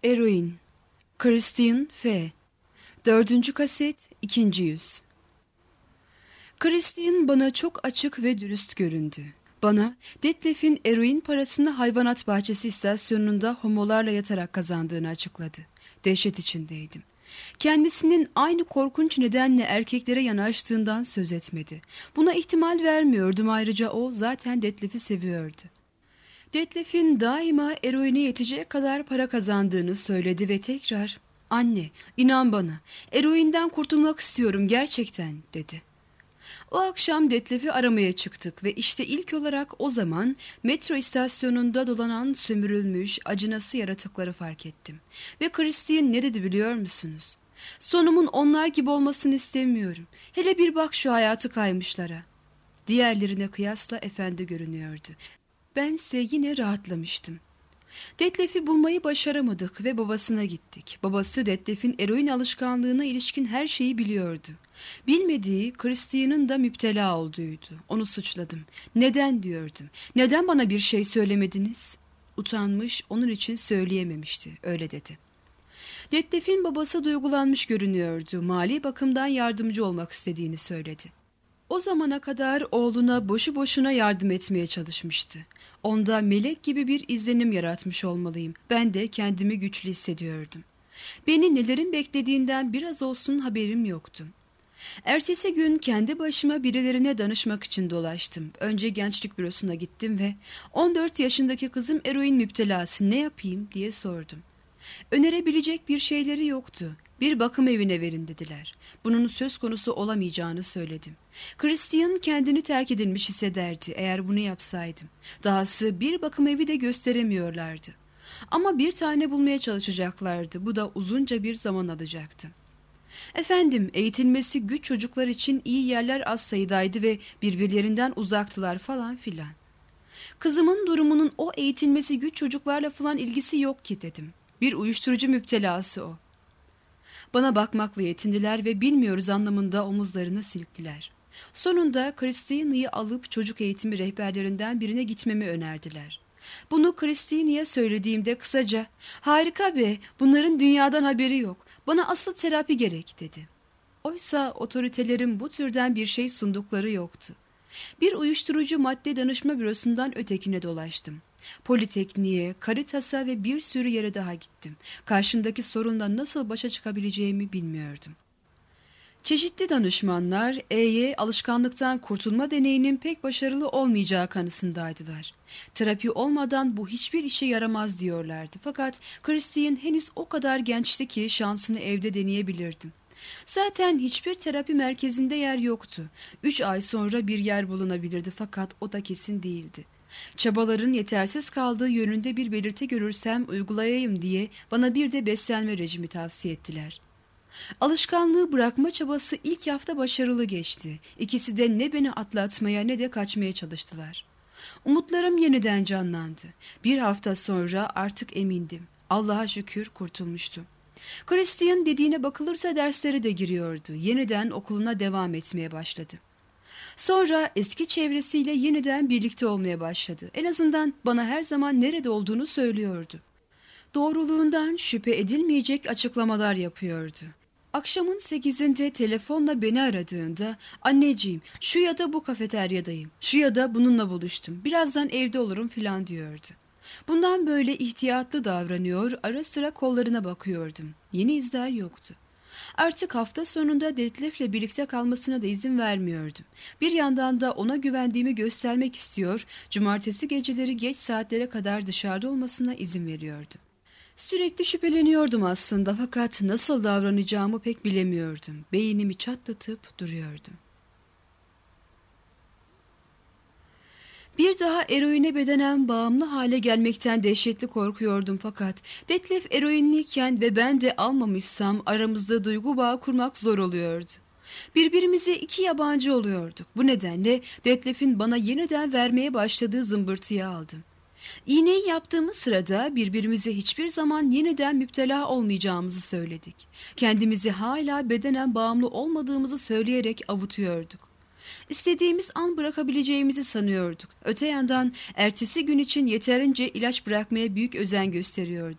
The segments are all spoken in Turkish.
Eroin, Christian F. 4. kaset, 2. yüz. Christian bana çok açık ve dürüst göründü. Bana Detlef'in eroin parasını hayvanat bahçesi istasyonunda homolarla yatarak kazandığını açıkladı. Dehşet içindeydim. Kendisinin aynı korkunç nedenle erkeklere yanaştığından söz etmedi. Buna ihtimal vermiyordum, ayrıca o zaten Detlef'i seviyordu. Detlef'in daima eroine yetecek kadar para kazandığını söyledi ve tekrar "Anne, inan bana, eroinden kurtulmak istiyorum gerçekten," dedi. O akşam Detlef'i aramaya çıktık ve işte ilk olarak o zaman metro istasyonunda dolanan sömürülmüş, acınası yaratıkları fark ettim. Ve Christian ne dedi biliyor musunuz? "Sonumun onlar gibi olmasını istemiyorum. Hele bir bak şu hayatı kaymışlara." Diğerlerine kıyasla efendi görünüyordu. Bense yine rahatlamıştım. Detlef'i bulmayı başaramadık ve babasına gittik. Babası Detlef'in eroin alışkanlığına ilişkin her şeyi biliyordu. Bilmediği Christian'ın da müptela olduğuydu. Onu suçladım. "Neden?" diyordum. "Neden bana bir şey söylemediniz?" Utanmış, onun için söyleyememişti. Öyle dedi. Detlef'in babası duygulanmış görünüyordu. Mali bakımdan yardımcı olmak istediğini söyledi. O zamana kadar oğluna boşu boşuna yardım etmeye çalışmıştı. Onda melek gibi bir izlenim yaratmış olmalıyım. Ben de kendimi güçlü hissediyordum. Beni nelerin beklediğinden biraz olsun haberim yoktu. Ertesi gün kendi başıma birilerine danışmak için dolaştım. Önce gençlik bürosuna gittim ve 14 yaşındaki kızım eroin müptelası, ne yapayım diye sordum. Önerebilecek bir şeyleri yoktu. Bir bakım evine verin dediler. Bunun söz konusu olamayacağını söyledim. Christian kendini terk edilmiş hissederdi eğer bunu yapsaydım. Dahası bir bakım evi de gösteremiyorlardı. Ama bir tane bulmaya çalışacaklardı. Bu da uzunca bir zaman alacaktı. "Efendim, eğitilmesi güç çocuklar için iyi yerler az sayıdaydı ve birbirlerinden uzaktılar falan filan." "Kızımın durumunun o eğitilmesi güç çocuklarla falan ilgisi yok ki," dedim. "Bir uyuşturucu müptelası o." Bana bakmakla yetindiler ve "bilmiyoruz" anlamında omuzlarını silktiler. Sonunda Christine'yi alıp çocuk eğitimi rehberlerinden birine gitmemi önerdiler. Bunu Christine'ye söylediğimde kısaca "Harika be, bunların dünyadan haberi yok. Bana asıl terapi gerek," dedi. Oysa otoritelerin bu türden bir şey sundukları yoktu. Bir uyuşturucu madde danışma bürosundan ötekine dolaştım. Politekniğe, Caritas'a ve bir sürü yere daha gittim. Karşımdaki sorunla nasıl başa çıkabileceğimi bilmiyordum. Çeşitli danışmanlar E'ye alışkanlıktan kurtulma deneyinin pek başarılı olmayacağı kanısındaydılar. Terapi olmadan bu hiçbir işe yaramaz diyorlardı. Fakat Christian henüz o kadar gençti ki şansını evde deneyebilirdim. Zaten hiçbir terapi merkezinde yer yoktu. 3 ay sonra bir yer bulunabilirdi fakat o da kesin değildi. Çabaların yetersiz kaldığı yönünde bir belirti görürsem uygulayayım diye bana bir de beslenme rejimi tavsiye ettiler. Alışkanlığı bırakma çabası ilk hafta başarılı geçti. İkisi de ne beni atlatmaya ne de kaçmaya çalıştılar. Umutlarım yeniden canlandı. Bir hafta sonra artık emindim. Allah'a şükür kurtulmuştum. Christian dediğine bakılırsa dersleri de giriyordu. Yeniden okuluna devam etmeye başladı. Sonra eski çevresiyle yeniden birlikte olmaya başladı. En azından bana her zaman nerede olduğunu söylüyordu. Doğruluğundan şüphe edilmeyecek açıklamalar yapıyordu. Akşamın 8'inde telefonla beni aradığında "Anneciğim, şu ya da bu kafeteryadayım, şu ya da bununla buluştum, birazdan evde olurum" filan diyordu. Bundan böyle ihtiyatlı davranıyor, ara sıra kollarına bakıyordum. Yeni izler yoktu. Artık hafta sonunda Detlef'le birlikte kalmasına da izin vermiyordum. Bir yandan da ona güvendiğimi göstermek istiyor, cumartesi geceleri geç saatlere kadar dışarıda olmasına izin veriyordum. Sürekli şüpheleniyordum aslında fakat nasıl davranacağımı pek bilemiyordum. Beynimi çatlatıp duruyordum. Bir daha eroine bedenen bağımlı hale gelmekten dehşetli korkuyordum fakat Detlef eroinliyken ve ben de almamışsam aramızda duygu bağı kurmak zor oluyordu. Birbirimize iki yabancı oluyorduk. Bu nedenle Detlef'in bana yeniden vermeye başladığı zımbırtıyı aldım. İğneyi yaptığımız sırada birbirimize hiçbir zaman yeniden müptela olmayacağımızı söyledik. Kendimizi hala bedenen bağımlı olmadığımızı söyleyerek avutuyorduk. İstediğimiz an bırakabileceğimizi sanıyorduk. Öte yandan ertesi gün için yeterince ilaç bırakmaya büyük özen gösteriyorduk.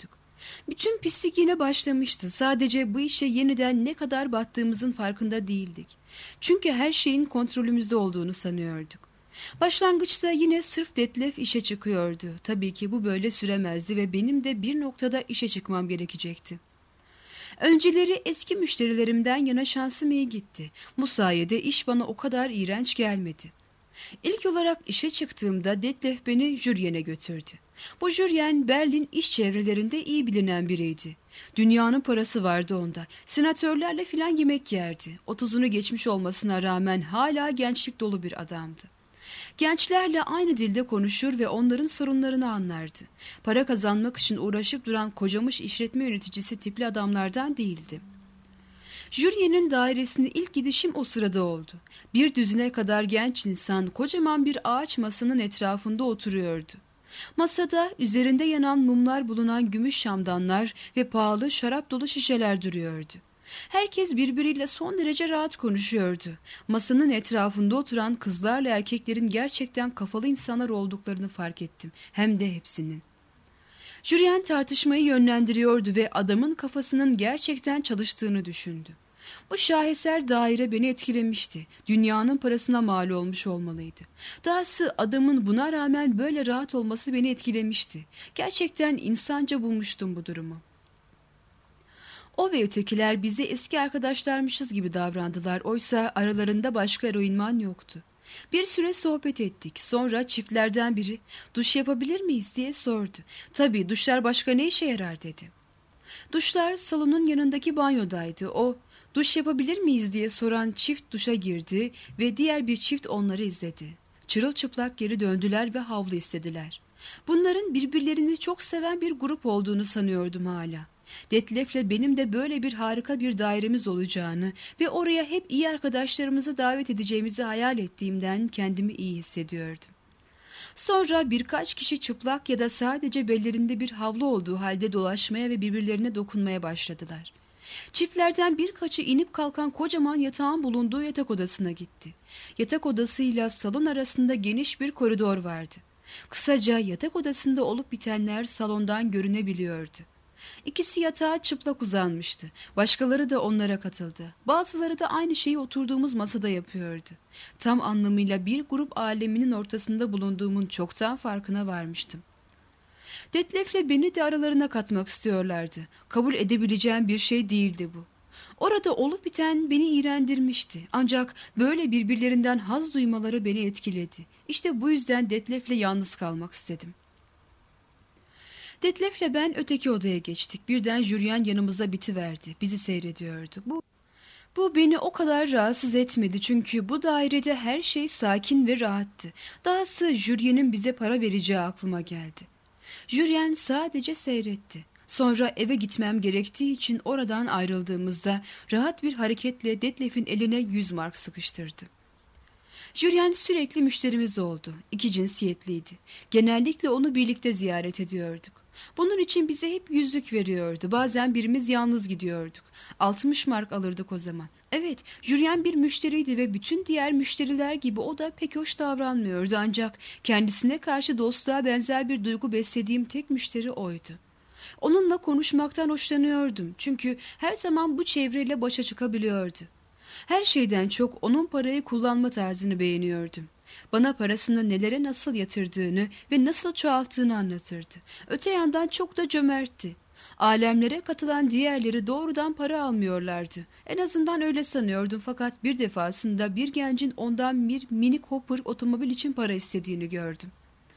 Bütün pislik yine başlamıştı. Sadece bu işe yeniden ne kadar battığımızın farkında değildik. Çünkü her şeyin kontrolümüzde olduğunu sanıyorduk. Başlangıçta yine sırf Detlef işe çıkıyordu. Tabii ki bu böyle süremezdi ve benim de bir noktada işe çıkmam gerekecekti. Önceleri eski müşterilerimden yana şansım iyi gitti. Bu sayede iş bana o kadar iğrenç gelmedi. İlk olarak işe çıktığımda Detlef beni Jüryen'e götürdü. Bu Jüryen Berlin iş çevrelerinde iyi bilinen biriydi. Dünyanın parası vardı onda. Senatörlerle filan yemek yerdi. 30'unu geçmiş olmasına rağmen hala gençlik dolu bir adamdı. Gençlerle aynı dilde konuşur ve onların sorunlarını anlardı. Para kazanmak için uğraşıp duran kocamış işletme yöneticisi tipli adamlardan değildi. Jüryen'in dairesine ilk gidişim o sırada oldu. Bir düzine kadar genç insan kocaman bir ağaç masanın etrafında oturuyordu. Masada üzerinde yanan mumlar bulunan gümüş şamdanlar ve pahalı şarap dolu şişeler duruyordu. Herkes birbiriyle son derece rahat konuşuyordu. Masanın etrafında oturan kızlarla erkeklerin gerçekten kafalı insanlar olduklarını fark ettim. Hem de hepsinin. Jüryen tartışmayı yönlendiriyordu ve adamın kafasının gerçekten çalıştığını düşündü. Bu şaheser daire beni etkilemişti. Dünyanın parasına mal olmuş olmalıydı. Dahası adamın buna rağmen böyle rahat olması beni etkilemişti. Gerçekten insanca bulmuştum bu durumu. O ve ötekiler bize eski arkadaşlarmışız gibi davrandılar. Oysa aralarında başka eroinman yoktu. Bir süre sohbet ettik. Sonra çiftlerden biri duş yapabilir miyiz diye sordu. Tabii duşlar başka ne işe yarar dedi. Duşlar salonun yanındaki banyodaydı. O duş yapabilir miyiz diye soran çift duşa girdi ve diğer bir çift onları izledi. Çırılçıplak geri döndüler ve havlu istediler. Bunların birbirlerini çok seven bir grup olduğunu sanıyordum hala. Detlef'le benim de böyle bir harika bir dairemiz olacağını ve oraya hep iyi arkadaşlarımızı davet edeceğimizi hayal ettiğimden kendimi iyi hissediyordum. Sonra birkaç kişi çıplak ya da sadece bellerinde bir havlu olduğu halde dolaşmaya ve birbirlerine dokunmaya başladılar. Çiftlerden birkaçı inip kalkan kocaman yatağın bulunduğu yatak odasına gitti. Yatak odasıyla salon arasında geniş bir koridor vardı. Kısaca yatak odasında olup bitenler salondan görünebiliyordu. İkisi yatağa çıplak uzanmıştı. Başkaları da onlara katıldı. Bazıları da aynı şeyi oturduğumuz masada yapıyordu. Tam anlamıyla bir grup aleminin ortasında bulunduğumun çoktan farkına varmıştım. Detlef'le beni de aralarına katmak istiyorlardı. Kabul edebileceğim bir şey değildi bu. Orada olup biten beni iğrendirmişti. Ancak böyle birbirlerinden haz duymaları beni etkiledi. İşte bu yüzden Detlef'le yalnız kalmak istedim. Detlef'le ben öteki odaya geçtik. Birden Jüryen yanımıza bitiverdi. Bizi seyrediyordu. Bu beni o kadar rahatsız etmedi çünkü bu dairede her şey sakin ve rahattı. Dahası Jüryen'in bize para vereceği aklıma geldi. Jüryen sadece seyretti. Sonra eve gitmem gerektiği için oradan ayrıldığımızda rahat bir hareketle Detlef'in eline 100 mark sıkıştırdı. Jüryen sürekli müşterimiz oldu. İki cinsiyetliydi. Genellikle onu birlikte ziyaret ediyorduk. Bunun için bize hep yüzlük veriyordu. Bazen birimiz yalnız gidiyorduk. 60 mark alırdık o zaman. Evet, Jüryen bir müşteriydi ve bütün diğer müşteriler gibi o da pek hoş davranmıyordu. Ancak kendisine karşı dostluğa benzer bir duygu beslediğim tek müşteri oydu. Onunla konuşmaktan hoşlanıyordum. Çünkü her zaman bu çevreyle başa çıkabiliyordu. Her şeyden çok onun parayı kullanma tarzını beğeniyordum. Bana parasını nelere nasıl yatırdığını ve nasıl çoğalttığını anlatırdı. Öte yandan çok da cömertti. Alemlere katılan diğerleri doğrudan para almıyorlardı. En azından öyle sanıyordum fakat bir defasında bir gencin ondan bir Mini Cooper otomobil için para istediğini gördüm.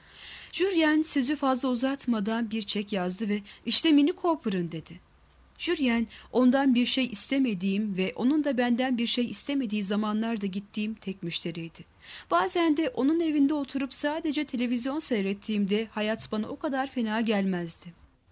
Jüryen sözü fazla uzatmadan bir çek yazdı ve işte Mini Cooper'ın dedi. Jüryen ondan bir şey istemediğim ve onun da benden bir şey istemediği zamanlarda gittiğim tek müşteriydi. Bazen de onun evinde oturup sadece televizyon seyrettiğimde hayat bana o kadar fena gelmezdi.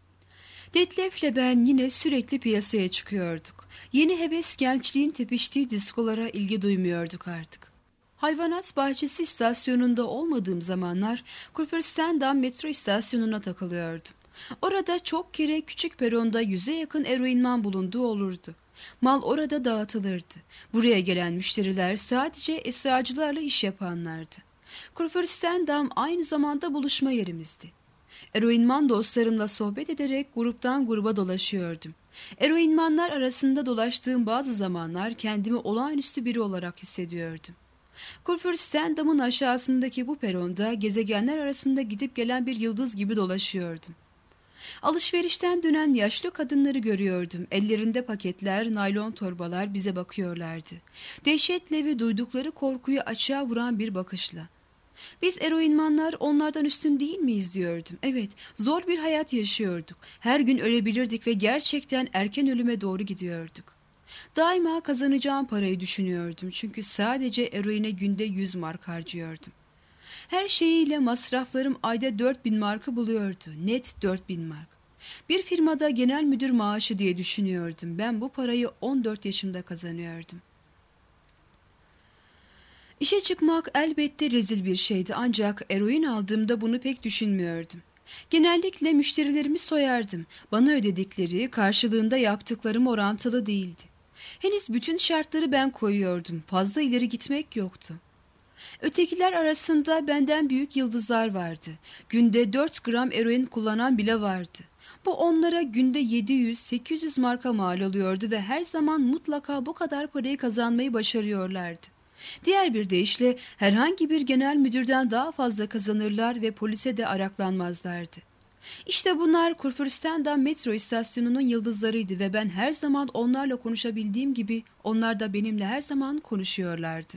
Detlef'le ben yine sürekli piyasaya çıkıyorduk. Yeni heves gençliğin tepiştiği diskolara ilgi duymuyorduk artık. Hayvanat bahçesi istasyonunda olmadığım zamanlar Kurfürstendamm metro istasyonuna takılıyordum. Orada çok kere küçük peronda 100'e yakın eroinman bulunduğu olurdu. Mal orada dağıtılırdı. Buraya gelen müşteriler sadece esrarcılarla iş yapanlardı. Kurfürstendamm aynı zamanda buluşma yerimizdi. Eroinman dostlarımla sohbet ederek gruptan gruba dolaşıyordum. Eroinmanlar arasında dolaştığım bazı zamanlar kendimi olağanüstü biri olarak hissediyordum. Kurfürstendamm'ın aşağısındaki bu peronda gezegenler arasında gidip gelen bir yıldız gibi dolaşıyordum. Alışverişten dönen yaşlı kadınları görüyordum. Ellerinde paketler, naylon torbalar bize bakıyorlardı. Dehşetle ve duydukları korkuyu açığa vuran bir bakışla. Biz eroinmanlar onlardan üstün değil miyiz diyordum. Evet, zor bir hayat yaşıyorduk. Her gün ölebilirdik ve gerçekten erken ölüme doğru gidiyorduk. Daima kazanacağım parayı düşünüyordum. Çünkü sadece eroine günde 100 mark harcıyordum. Her şeyiyle masraflarım ayda 4.000 markı buluyordu. Net 4.000 mark. Bir firmada genel müdür maaşı diye düşünüyordum. Ben bu parayı 14 yaşımda kazanıyordum. İşe çıkmak elbette rezil bir şeydi ancak eroin aldığımda bunu pek düşünmüyordum. Genellikle müşterilerimi soyardım. Bana ödedikleri karşılığında yaptıklarım orantılı değildi. Henüz bütün şartları ben koyuyordum. Fazla ileri gitmek yoktu. Ötekiler arasında benden büyük yıldızlar vardı. Günde 4 gram eroin kullanan bile vardı. Bu onlara günde 700-800 marka mal oluyordu ve her zaman mutlaka bu kadar parayı kazanmayı başarıyorlardı. Diğer bir deyişle herhangi bir genel müdürden daha fazla kazanırlar ve polise de araklanmazlardı. İşte bunlar Kurfürstendamm metro istasyonunun yıldızlarıydı ve ben her zaman onlarla konuşabildiğim gibi onlar da benimle her zaman konuşuyorlardı.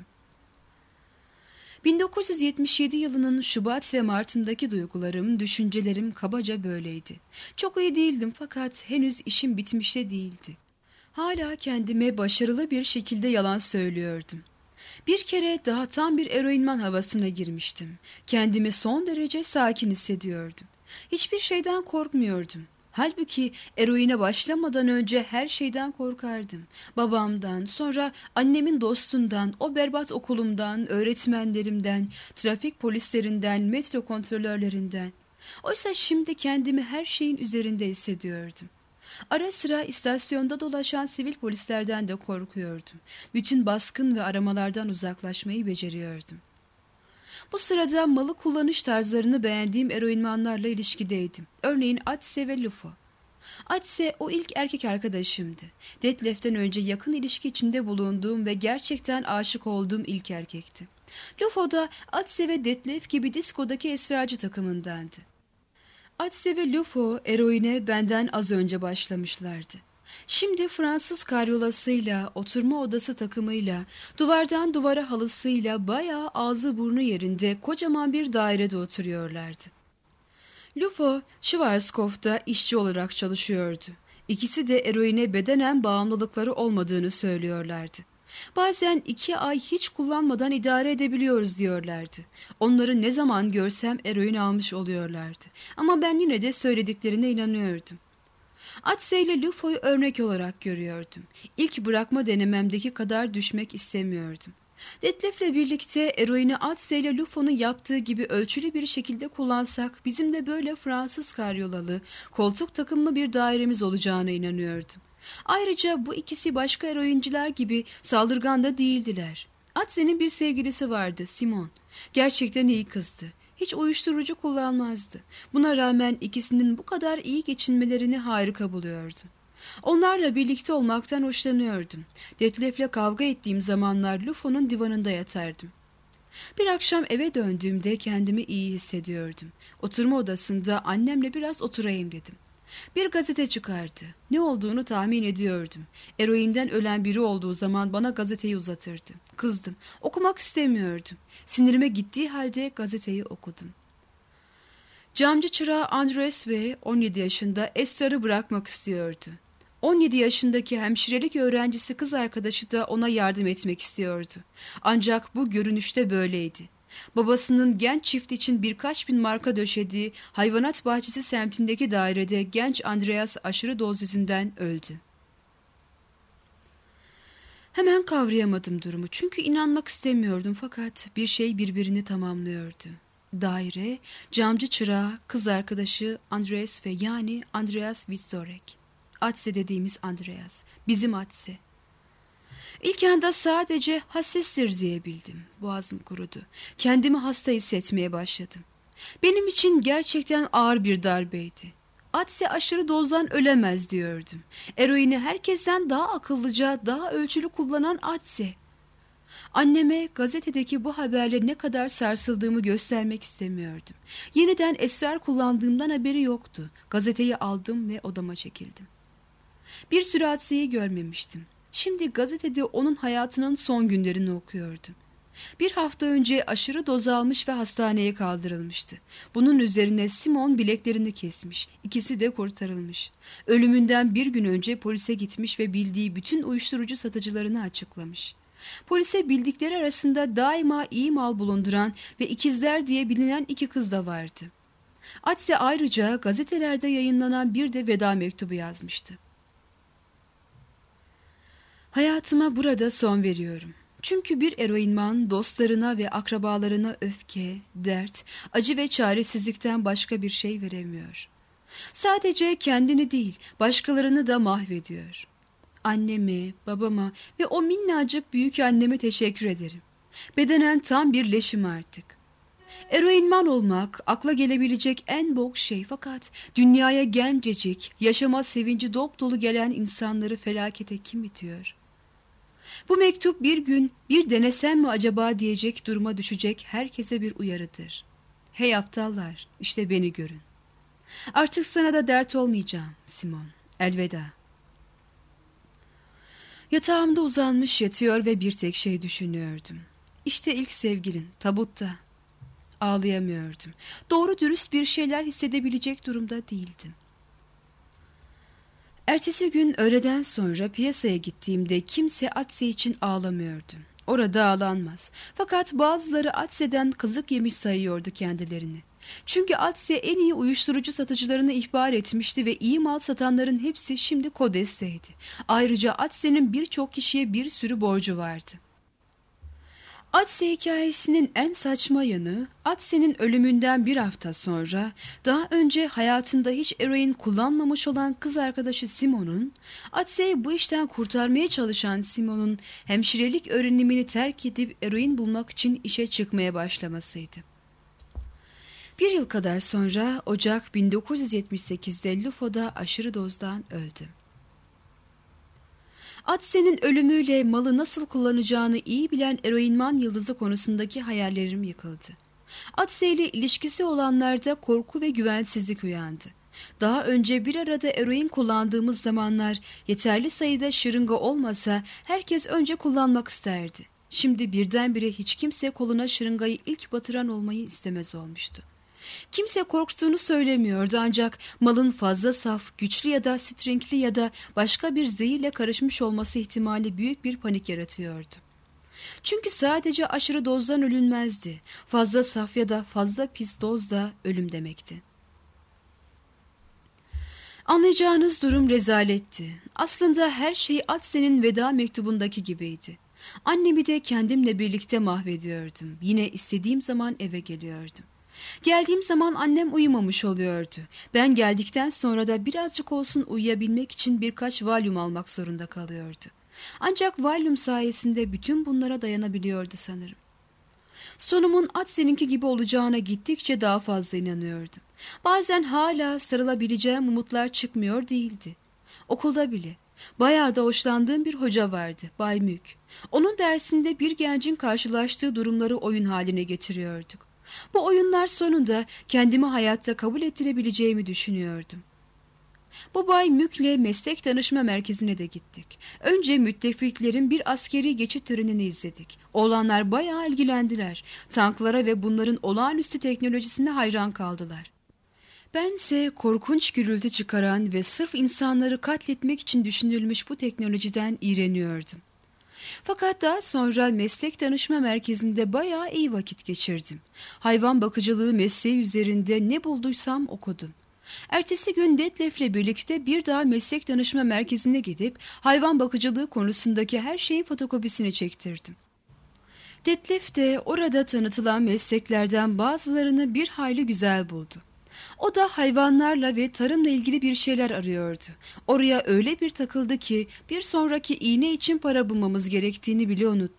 1977 yılının Şubat ve Mart'ındaki duygularım, düşüncelerim kabaca böyleydi. Çok iyi değildim fakat henüz işim bitmişte değildi. Hala kendime başarılı bir şekilde yalan söylüyordum. Bir kere daha tam bir eroinman havasına girmiştim. Kendimi son derece sakin hissediyordum. Hiçbir şeyden korkmuyordum. Halbuki eroine başlamadan önce her şeyden korkardım. Babamdan, sonra annemin dostundan, o berbat okulumdan, öğretmenlerimden, trafik polislerinden, metro kontrolörlerinden. Oysa şimdi kendimi her şeyin üzerinde hissediyordum. Ara sıra istasyonda dolaşan sivil polislerden de korkuyordum. Bütün baskın ve aramalardan uzaklaşmayı beceriyordum. Bu sırada malı kullanış tarzlarını beğendiğim eroinmanlarla ilişkideydim. Örneğin Atse ve Lufo. Atse o ilk erkek arkadaşımdı. Detlef'ten önce yakın ilişki içinde bulunduğum ve gerçekten aşık olduğum ilk erkekti. Lufo da Atse ve Detlef gibi diskodaki esracı takımındandı. Atse ve Lufo eroine benden az önce başlamışlardı. Şimdi Fransız karyolasıyla, oturma odası takımıyla, duvardan duvara halısıyla bayağı ağzı burnu yerinde kocaman bir dairede oturuyorlardı. Lufo, Schwarzkopf'ta işçi olarak çalışıyordu. İkisi de eroine bedenen bağımlılıkları olmadığını söylüyorlardı. Bazen 2 ay hiç kullanmadan idare edebiliyoruz diyorlardı. Onları ne zaman görsem eroin almış oluyorlardı. Ama ben yine de söylediklerine inanıyordum. Atse ile Lufo'yu örnek olarak görüyordum. İlk bırakma denememdeki kadar düşmek istemiyordum. Detlef'le birlikte eroini Atse ile Lufo'nun yaptığı gibi ölçülü bir şekilde kullansak bizim de böyle Fransız karyolalı, koltuk takımlı bir dairemiz olacağına inanıyordum. Ayrıca bu ikisi başka eroinciler gibi saldırgan da değildiler. Atse'nin bir sevgilisi vardı, Simon. Gerçekten iyi kızdı. Hiç uyuşturucu kullanmazdı. Buna rağmen ikisinin bu kadar iyi geçinmelerini harika buluyordum. Onlarla birlikte olmaktan hoşlanıyordum. Detlef'le kavga ettiğim zamanlar Lufo'nun divanında yatardım. Bir akşam eve döndüğümde kendimi iyi hissediyordum. Oturma odasında annemle biraz oturayım dedim. Bir gazete çıkardı. Ne olduğunu tahmin ediyordum. Eroinden ölen biri olduğu zaman bana gazeteyi uzatırdı. Kızdım. Okumak istemiyordum. Sinirime gittiği halde gazeteyi okudum. Camcı çırağı Andres ve 17 yaşında Estrar'ı bırakmak istiyordu. 17 yaşındaki hemşirelik öğrencisi kız arkadaşı da ona yardım etmek istiyordu. Ancak bu görünüşte böyleydi. Babasının genç çift için birkaç bin marka döşediği hayvanat bahçesi semtindeki dairede genç Andreas aşırı doz yüzünden öldü. Hemen kavrayamadım durumu çünkü inanmak istemiyordum fakat bir şey birbirini tamamlıyordu. Daire, camcı çırağı, kız arkadaşı Andreas ve yani Andreas Witzorek. Atse dediğimiz Andreas, bizim Atse. İlk anda sadece hassestir diyebildim. Boğazım kurudu. Kendimi hasta hissetmeye başladım. Benim için gerçekten ağır bir darbeydi. Atse aşırı dozdan ölemez diyordum. Eroini herkesten daha akıllıca, daha ölçülü kullanan Atse. Anneme gazetedeki bu haberle ne kadar sarsıldığımı göstermek istemiyordum. Yeniden esrar kullandığımdan haberi yoktu. Gazeteyi aldım ve odama çekildim. Bir süre Atse'yi görmemiştim. Şimdi gazetede onun hayatının son günlerini okuyordum. Bir hafta önce aşırı doz almış ve hastaneye kaldırılmıştı. Bunun üzerine Simon bileklerini kesmiş. İkisi de kurtarılmış. Ölümünden bir gün önce polise gitmiş ve bildiği bütün uyuşturucu satıcılarını açıklamış. Polise bildikleri arasında daima iyi mal bulunduran ve ikizler diye bilinen 2 kız da vardı. Atse ayrıca gazetelerde yayınlanan bir de veda mektubu yazmıştı. Hayatıma burada son veriyorum. Çünkü bir eroinman dostlarına ve akrabalarına öfke, dert, acı ve çaresizlikten başka bir şey veremiyor. Sadece kendini değil, başkalarını da mahvediyor. Anneme, babama ve o minnacık büyük anneme teşekkür ederim. Bedenen tam bir leşim artık. Eroinman olmak akla gelebilecek en boğuk şey, fakat dünyaya gencecik, yaşama sevinci dop dolu gelen insanları felakete kim itiyor? Bu mektup bir gün bir denesem mi acaba diyecek duruma düşecek herkese bir uyarıdır. Hey aptallar, işte beni görün. Artık sana da dert olmayacağım Simon. Elveda. Yatağımda uzanmış yatıyor ve bir tek şey düşünüyordum. İşte ilk sevgilin, tabutta. Ağlayamıyordum. Doğru dürüst bir şeyler hissedebilecek durumda değildim. Ertesi gün öğleden sonra piyasaya gittiğimde kimse Atse için ağlamıyordu. Orada ağlanmaz. Fakat bazıları Atse'den kazık yemiş sayıyordu kendilerini. Çünkü Atse en iyi uyuşturucu satıcılarını ihbar etmişti ve iyi mal satanların hepsi şimdi Kodes'teydi. Ayrıca Atse'nin birçok kişiye bir sürü borcu vardı. Atse hikayesinin en saçma yanı, Atse'nin ölümünden bir hafta sonra daha önce hayatında hiç eroin kullanmamış olan kız arkadaşı Simon'un, Atse'yi bu işten kurtarmaya çalışan Simon'un hemşirelik öğrenimini terk edip eroin bulmak için işe çıkmaya başlamasıydı. 1 yıl kadar sonra Ocak 1978'de Lufo'da aşırı dozdan öldü. Atse'nin ölümüyle malı nasıl kullanacağını iyi bilen eroinman yıldızı konusundaki hayallerim yıkıldı. Atse ile ilişkisi olanlarda korku ve güvensizlik uyandı. Daha önce bir arada eroin kullandığımız zamanlar yeterli sayıda şırınga olmasa herkes önce kullanmak isterdi. Şimdi birdenbire hiç kimse koluna şırıngayı ilk batıran olmayı istemez olmuştu. Kimse korktuğunu söylemiyordu, ancak malın fazla saf, güçlü ya da stringli ya da başka bir zehirle karışmış olması ihtimali büyük bir panik yaratıyordu. Çünkü sadece aşırı dozdan ölünmezdi. Fazla saf ya da fazla pis doz da ölüm demekti. Anlayacağınız durum rezaletti. Aslında her şey Atse'nin veda mektubundaki gibiydi. Annemi de kendimle birlikte mahvediyordum. Yine istediğim zaman eve geliyordum. Geldiğim zaman annem uyumamış oluyordu. Ben geldikten sonra da birazcık olsun uyuyabilmek için birkaç Valium almak zorunda kalıyordu. Ancak Valium sayesinde bütün bunlara dayanabiliyordu sanırım. Sonumun Atse'ninki gibi olacağına gittikçe daha fazla inanıyordum. Bazen hala sarılabileceğim umutlar çıkmıyor değildi. Okulda bile. Bayağı da hoşlandığım bir hoca vardı, Bay Mük. Onun dersinde bir gencin karşılaştığı durumları oyun haline getiriyorduk. Bu oyunlar sonunda kendimi hayatta kabul ettirebileceğimi düşünüyordum. Bu Bay Mük'le meslek danışma merkezine de gittik. Önce müttefiklerin bir askeri geçit törenini izledik. Oğlanlar bayağı ilgilendiler. Tanklara ve bunların olağanüstü teknolojisine hayran kaldılar. Bense korkunç gürültü çıkaran ve sırf insanları katletmek için düşünülmüş bu teknolojiden iğreniyordum. Fakat daha sonra meslek danışma merkezinde bayağı iyi vakit geçirdim. Hayvan bakıcılığı mesleği üzerinde ne bulduysam okudum. Ertesi gün Detlef'le birlikte bir daha meslek danışma merkezine gidip hayvan bakıcılığı konusundaki her şeyin fotokopisini çektirdim. Detlef de orada tanıtılan mesleklerden bazılarını bir hayli güzel buldu. O da hayvanlarla ve tarımla ilgili bir şeyler arıyordu. Oraya öyle bir takıldı ki bir sonraki iğne için para bulmamız gerektiğini bile unuttuk.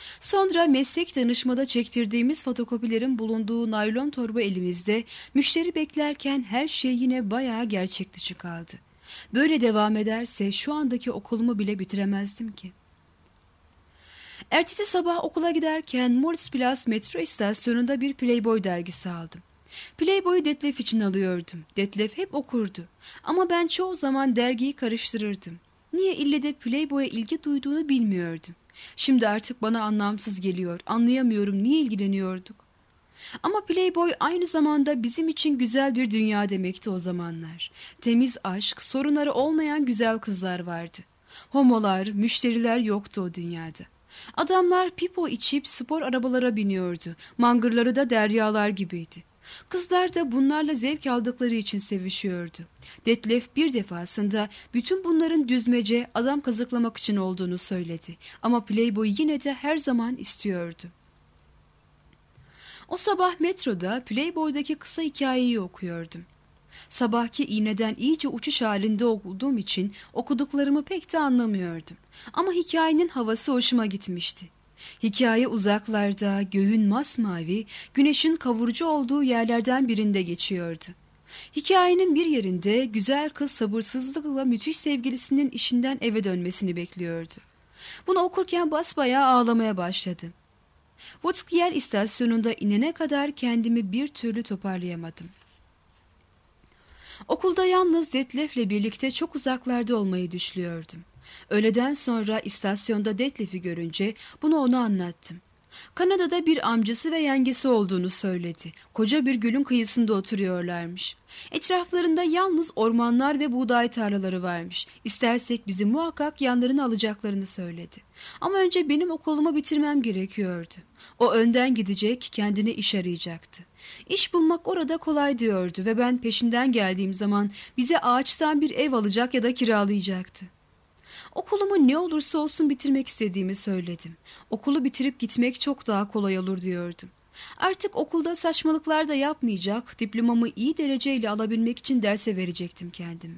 Sonra meslek danışmada çektirdiğimiz fotokopilerin bulunduğu naylon torba elimizde, müşteri beklerken her şey yine bayağı gerçek dışı kaldı. Böyle devam ederse şu andaki okulumu bile bitiremezdim ki. Ertesi sabah okula giderken Moritzplatz metro istasyonunda bir Playboy dergisi aldım. Playboy'u Detlef için alıyordum. Detlef hep okurdu. Ama ben çoğu zaman dergiyi karıştırırdım. Niye ille de Playboy'a ilgi duyduğunu bilmiyordum. Şimdi artık bana anlamsız geliyor. Anlayamıyorum niye ilgileniyorduk. Ama Playboy aynı zamanda bizim için güzel bir dünya demekti o zamanlar. Temiz aşk, sorunları olmayan güzel kızlar vardı. Homolar, müşteriler yoktu o dünyada. Adamlar pipo içip spor arabalara biniyordu. Mangırları da deryalar gibiydi. Kızlar da bunlarla zevk aldıkları için sevişiyordu. Detlef bir defasında bütün bunların düzmece adam kazıklamak için olduğunu söyledi. Ama Playboy yine de her zaman istiyordu. O sabah metroda Playboy'daki kısa hikayeyi okuyordum. Sabahki iğneden iyice uçuş halinde olduğum için okuduklarımı pek de anlamıyordum. Ama hikayenin havası hoşuma gitmişti. Hikaye uzaklarda, göğün masmavi, güneşin kavurucu olduğu yerlerden birinde geçiyordu. Hikayenin bir yerinde güzel kız sabırsızlıkla müthiş sevgilisinin işinden eve dönmesini bekliyordu. Bunu okurken basbayağı ağlamaya başladım. Woodskiel istasyonunda inene kadar kendimi bir türlü toparlayamadım. Okulda yalnız Detlef'le birlikte çok uzaklarda olmayı düşünüyordum. Öğleden sonra istasyonda Detlef'i görünce bunu ona anlattım. Kanada'da bir amcası ve yengesi olduğunu söyledi. Koca bir gölün kıyısında oturuyorlarmış. Etraflarında yalnız ormanlar ve buğday tarlaları varmış. İstersek bizi muhakkak yanlarına alacaklarını söyledi. Ama önce benim okulumu bitirmem gerekiyordu. O önden gidecek, kendine iş arayacaktı. İş bulmak orada kolay diyordu ve ben peşinden geldiğim zaman bize ağaçtan bir ev alacak ya da kiralayacaktı. Okulumu ne olursa olsun bitirmek istediğimi söyledim. Okulu bitirip gitmek çok daha kolay olur diyordum. Artık okulda saçmalıklar da yapmayacak, diplomamı iyi dereceyle alabilmek için derse verecektim kendimi.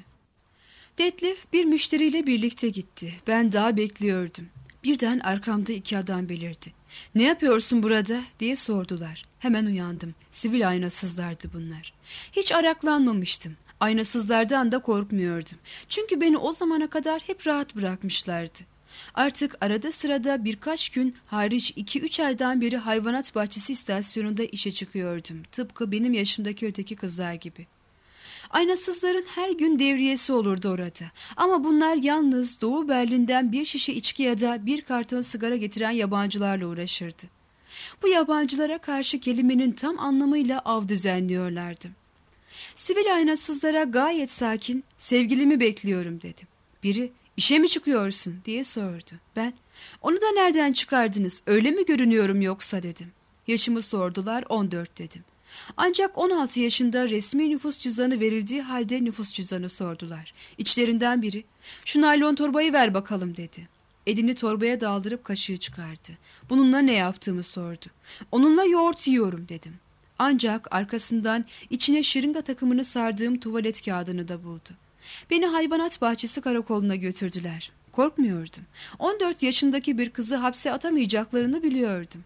Detlef bir müşteriyle birlikte gitti. Ben daha bekliyordum. Birden arkamda iki adam belirdi. "Ne yapıyorsun burada?" diye sordular. Hemen uyandım. Sivil aynasızlardı bunlar. Hiç araklanmamıştım. Aynasızlardan da korkmuyordum. Çünkü beni o zamana kadar hep rahat bırakmışlardı. Artık arada sırada birkaç gün hariç 2-3 aydan beri hayvanat bahçesi istasyonunda işe çıkıyordum. Tıpkı benim yaşımdaki öteki kızlar gibi. Aynasızların her gün devriyesi olurdu orada. Ama bunlar yalnız Doğu Berlin'den bir şişe içki ya da bir karton sigara getiren yabancılarla uğraşırdı. Bu yabancılara karşı kelimenin tam anlamıyla av düzenliyorlardı. Sivil aynasızlara gayet sakin, "Sevgilimi bekliyorum," dedim. Biri, "İşe mi çıkıyorsun?" diye sordu. Ben, "Onu da nereden çıkardınız, öyle mi görünüyorum yoksa?" dedim. Yaşımı sordular, 14 dedim. Ancak 16 yaşında resmi nüfus cüzdanı verildiği halde nüfus cüzdanı sordular. İçlerinden biri, "Şu naylon torbayı ver bakalım," dedi. Elini torbaya daldırıp kaşığı çıkardı. Bununla ne yaptığımı sordu. "Onunla yoğurt yiyorum," dedim. Ancak arkasından içine şırınga takımını sardığım tuvalet kağıdını da buldu. Beni hayvanat bahçesi karakoluna götürdüler. Korkmuyordum. 14 yaşındaki bir kızı hapse atamayacaklarını biliyordum.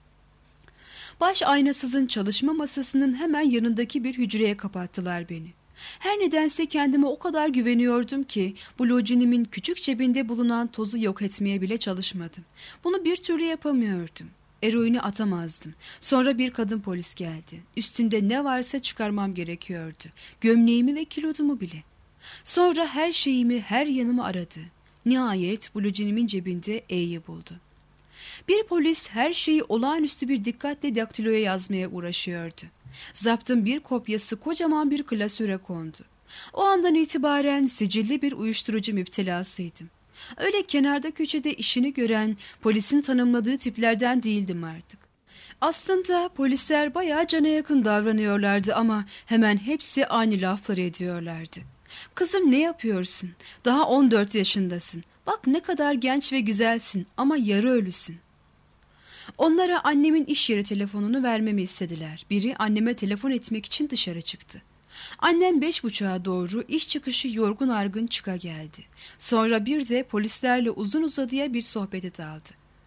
Baş aynasızın çalışma masasının hemen yanındaki bir hücreye kapattılar beni. Her nedense kendime o kadar güveniyordum ki blujinimin küçük cebinde bulunan tozu yok etmeye bile çalışmadım. Bunu bir türlü yapamıyordum. Eroini atamazdım. Sonra bir kadın polis geldi. Üstümde ne varsa çıkarmam gerekiyordu. Gömleğimi ve kilodumu bile. Sonra her şeyimi, her yanımı aradı. Nihayet blujinimin cebinde E'yi buldu. Bir polis her şeyi olağanüstü bir dikkatle daktiloya yazmaya uğraşıyordu. Zaptın bir kopyası kocaman bir klasöre kondu. O andan itibaren sicilli bir uyuşturucu müptelasıydım. Öyle kenarda köşede işini gören, polisin tanımladığı tiplerden değildim artık. Aslında polisler bayağı cana yakın davranıyorlardı ama hemen hepsi aynı lafları ediyorlardı. "Kızım, ne yapıyorsun? Daha 14 yaşındasın. Bak ne kadar genç ve güzelsin ama yarı ölüsün." Onlara annemin iş yeri telefonunu vermemi istediler. Biri anneme telefon etmek için dışarı çıktı. Annem 5.30'a doğru iş çıkışı yorgun argın çıka geldi. Sonra bir de polislerle uzun uzadıya bir sohbete daldı.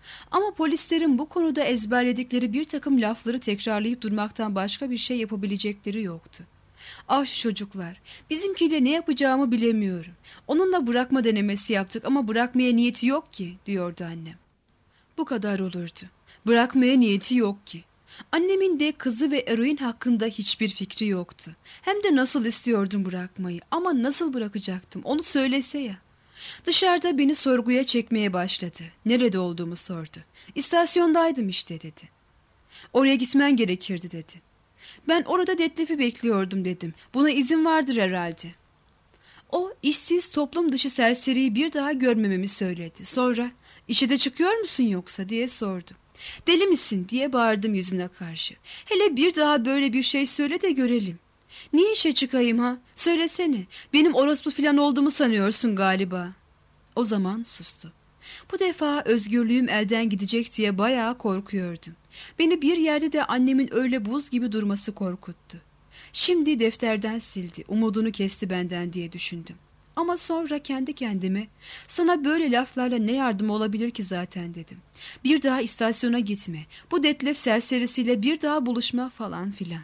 Ama polislerin bu konuda ezberledikleri bir takım lafları tekrarlayıp durmaktan başka bir şey yapabilecekleri yoktu. Ah şu çocuklar, bizimkiyle ne yapacağımı bilemiyorum. Onunla bırakma denemesi yaptık ama bırakmaya niyeti yok ki, diyordu annem. Bu kadar olurdu. Bırakmaya niyeti yok ki. Annemin de kızı ve eroin hakkında hiçbir fikri yoktu. Hem de nasıl istiyordum bırakmayı, ama nasıl bırakacaktım onu söylese ya. Dışarıda beni sorguya çekmeye başladı. Nerede olduğumu sordu. İstasyondaydım işte, dedi. Oraya gitmen gerekirdi, dedi. Ben orada Detlef'i bekliyordum, dedim. Buna izin vardır herhalde. O işsiz toplum dışı serseriyi bir daha görmememi söyledi. Sonra işe de çıkıyor musun yoksa diye sordu. Deli misin diye bağırdım yüzüne karşı. Hele bir daha böyle bir şey söyle de görelim. Niye işe çıkayım ha? Söylesene. Benim orospu filan olduğumu sanıyorsun galiba. O zaman sustu. Bu defa özgürlüğüm elden gidecek diye bayağı korkuyordum. Beni bir yerde de annemin öyle buz gibi durması korkuttu. Şimdi defterden sildi, umudunu kesti benden diye düşündüm. Ama sonra kendi kendime, sana böyle laflarla ne yardım olabilir ki zaten, dedim. Bir daha istasyona gitme, bu Detlef serserisiyle bir daha buluşma falan filan.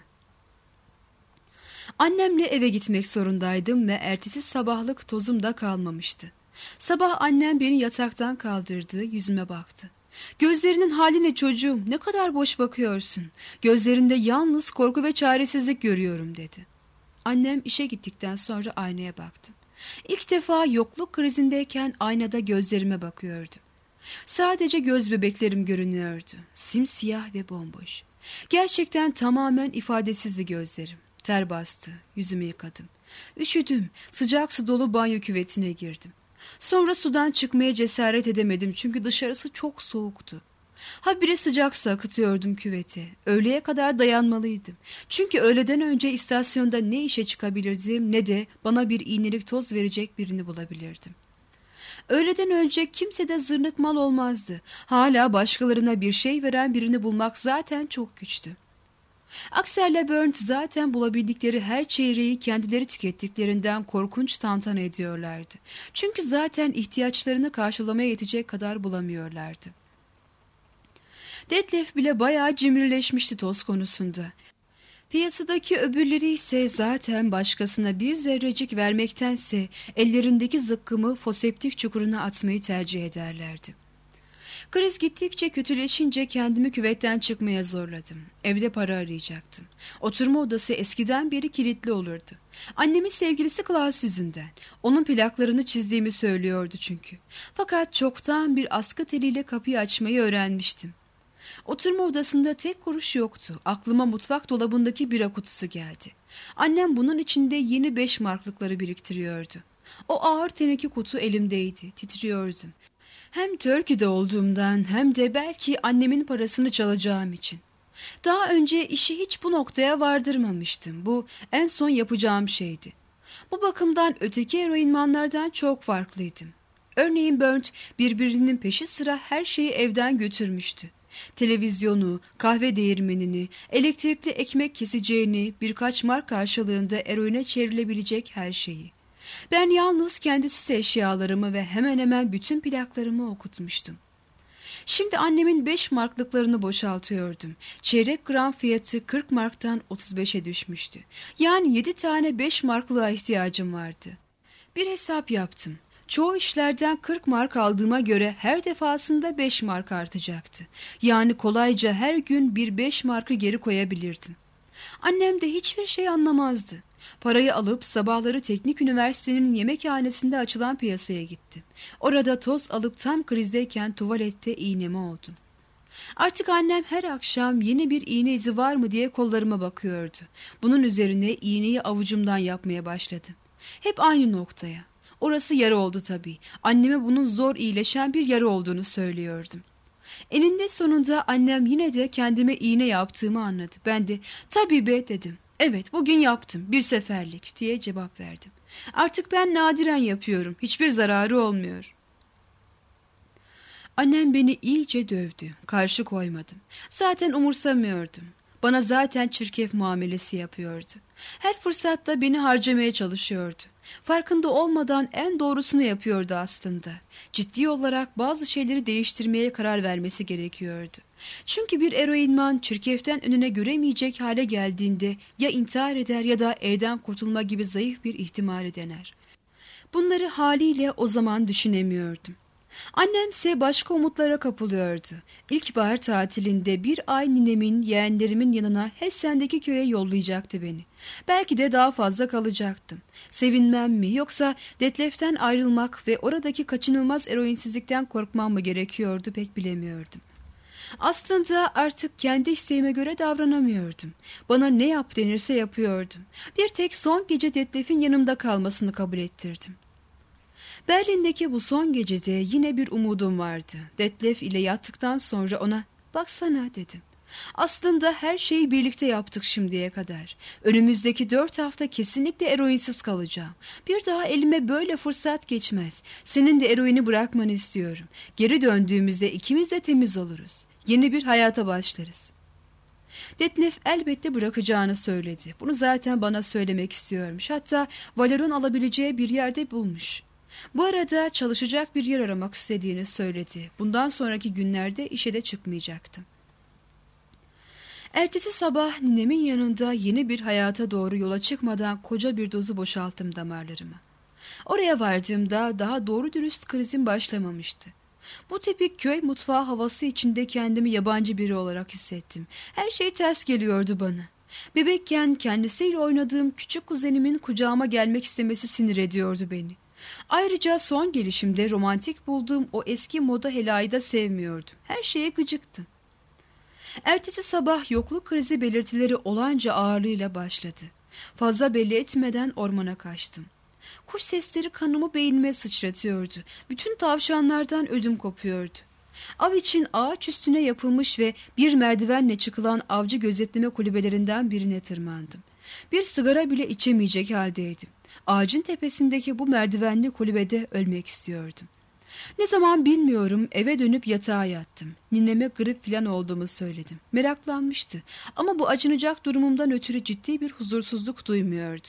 Annemle eve gitmek zorundaydım ve ertesi sabahlık tozum da kalmamıştı. Sabah annem beni yataktan kaldırdı, yüzüme baktı. Gözlerinin haline çocuğum, ne kadar boş bakıyorsun. Gözlerinde yalnız korku ve çaresizlik görüyorum, dedi. Annem işe gittikten sonra aynaya baktım. İlk defa yokluk krizindeyken aynada gözlerime bakıyordum. Sadece göz bebeklerim görünüyordu. Simsiyah ve bomboş. Gerçekten tamamen ifadesizdi gözlerim. Ter bastı, yüzümü yıkadım. Üşüdüm, sıcak su dolu banyo küvetine girdim. Sonra sudan çıkmaya cesaret edemedim çünkü dışarısı çok soğuktu. Habire sıcak su akıtıyordum küvete. Öğleye kadar dayanmalıydım. Çünkü öğleden önce istasyonda ne işe çıkabilirdim ne de bana bir iğnelik toz verecek birini bulabilirdim. Öğleden önce kimsede zırnık mal olmazdı. Hala başkalarına bir şey veren birini bulmak zaten çok güçtü. Axel'le Bernd zaten bulabildikleri her çeyreği kendileri tükettiklerinden korkunç tantana ediyorlardı. Çünkü zaten ihtiyaçlarını karşılamaya yetecek kadar bulamıyorlardı. Detlef bile bayağı cimrileşmişti toz konusunda. Piyasadaki öbürleri ise zaten başkasına bir zerrecik vermektense ellerindeki zıkkımı foseptik çukuruna atmayı tercih ederlerdi. Kriz gittikçe kötüleşince kendimi küvetten çıkmaya zorladım. Evde para arayacaktım. Oturma odası eskiden beri kilitli olurdu. Annemin sevgilisi Klaus yüzünden. Onun plaklarını çizdiğimi söylüyordu çünkü. Fakat çoktan bir askı teliyle kapıyı açmayı öğrenmiştim. Oturma odasında tek kuruş yoktu. Aklıma mutfak dolabındaki bira kutusu geldi. Annem bunun içinde yeni 5 marklıkları biriktiriyordu. O ağır teneke kutu elimdeydi. Titriyordum. Hem Turkey'de olduğumdan hem de belki annemin parasını çalacağım için. Daha önce işi hiç bu noktaya vardırmamıştım. Bu en son yapacağım şeydi. Bu bakımdan öteki eroinmanlardan çok farklıydım. Örneğin Bernd birbirinin peşi sıra her şeyi evden götürmüştü. Televizyonu, kahve değirmenini, elektrikli ekmek keseceğini, birkaç mark karşılığında eroine çevrilebilecek her şeyi. Ben yalnız kendi süs eşyalarımı ve hemen hemen bütün plaklarımı okutmuştum. Şimdi annemin 5 marklıklarını boşaltıyordum. Çeyrek gram fiyatı 40 marktan 35'e düşmüştü. Yani 7 tane 5 marklığa ihtiyacım vardı. Bir hesap yaptım. Çoğu işlerden 40 mark aldığıma göre her defasında 5 mark artacaktı. Yani kolayca her gün bir 5 markı geri koyabilirdim. Annem de hiçbir şey anlamazdı. Parayı alıp sabahları Teknik Üniversitenin yemekhanesinde açılan piyasaya gittim. Orada toz alıp tam krizdeyken tuvalette iğnemi oldum. Artık annem her akşam yeni bir iğne izi var mı diye kollarıma bakıyordu. Bunun üzerine iğneyi avucumdan yapmaya başladım. Hep aynı noktaya. Orası yara oldu tabii. Anneme bunun zor iyileşen bir yara olduğunu söylüyordum. Eninde sonunda annem yine de kendime iğne yaptığımı anladı. Ben de tabii be dedim. Evet bugün yaptım bir seferlik diye cevap verdim. Artık ben nadiren yapıyorum. Hiçbir zararı olmuyor. Annem beni iyice dövdü. Karşı koymadım. Zaten umursamıyordum. Bana zaten çirkef muamelesi yapıyordu. Her fırsatta beni harcamaya çalışıyordu. Farkında olmadan en doğrusunu yapıyordu aslında. Ciddi olarak bazı şeyleri değiştirmeye karar vermesi gerekiyordu. Çünkü bir eroinman çirkeften önüne göremeyecek hale geldiğinde ya intihar eder ya da evden kurtulma gibi zayıf bir ihtimali dener. Bunları haliyle o zaman düşünemiyordum. Annemse başka umutlara kapılıyordu. İlkbahar tatilinde bir ay ninemin, yeğenlerimin yanına Hessen'deki köye yollayacaktı beni. Belki de daha fazla kalacaktım. Sevinmem mi yoksa Detlef'ten ayrılmak ve oradaki kaçınılmaz eroinsizlikten korkmam mı gerekiyordu pek bilemiyordum. Aslında artık kendi isteğime göre davranamıyordum. Bana ne yap denirse yapıyordum. Bir tek son gece Detlef'in yanımda kalmasını kabul ettirdim. Berlin'deki bu son gecede yine bir umudum vardı. Detlef ile yattıktan sonra ona "Baksana" dedim. Aslında her şeyi birlikte yaptık şimdiye kadar. Önümüzdeki 4 hafta kesinlikle eroinsiz kalacağım. Bir daha elime böyle fırsat geçmez. Senin de eroini bırakmanı istiyorum. Geri döndüğümüzde ikimiz de temiz oluruz. Yeni bir hayata başlarız. Detlef elbette bırakacağını söyledi. Bunu zaten bana söylemek istiyormuş. Hatta Valeron alabileceği bir yerde bulmuş. Bu arada çalışacak bir yer aramak istediğini söyledi. Bundan sonraki günlerde işe de çıkmayacaktım. Ertesi sabah ninemin yanında yeni bir hayata doğru yola çıkmadan koca bir dozu boşalttım damarlarıma. Oraya vardığımda daha doğru dürüst krizim başlamamıştı. Bu tipik köy mutfağı havası içinde kendimi yabancı biri olarak hissettim. Her şey ters geliyordu bana. Bebekken kendisiyle oynadığım küçük kuzenimin kucağıma gelmek istemesi sinir ediyordu beni. Ayrıca son gelişimde romantik bulduğum o eski moda Hela'yı da sevmiyordum. Her şeye gıcıktım. Ertesi sabah yokluk krizi belirtileri olanca ağırlığıyla başladı. Fazla belli etmeden ormana kaçtım. Kuş sesleri kanımı beynime sıçratıyordu. Bütün tavşanlardan ödüm kopuyordu. Av için ağaç üstüne yapılmış ve bir merdivenle çıkılan avcı gözetleme kulübelerinden birine tırmandım. Bir sigara bile içemeyecek haldeydim. Ağacın tepesindeki bu merdivenli kulübede ölmek istiyordum. Ne zaman bilmiyorum eve dönüp yatağa yattım. Nineme grip falan olduğumu söyledim. Meraklanmıştı ama bu acınacak durumumdan ötürü ciddi bir huzursuzluk duymuyordu.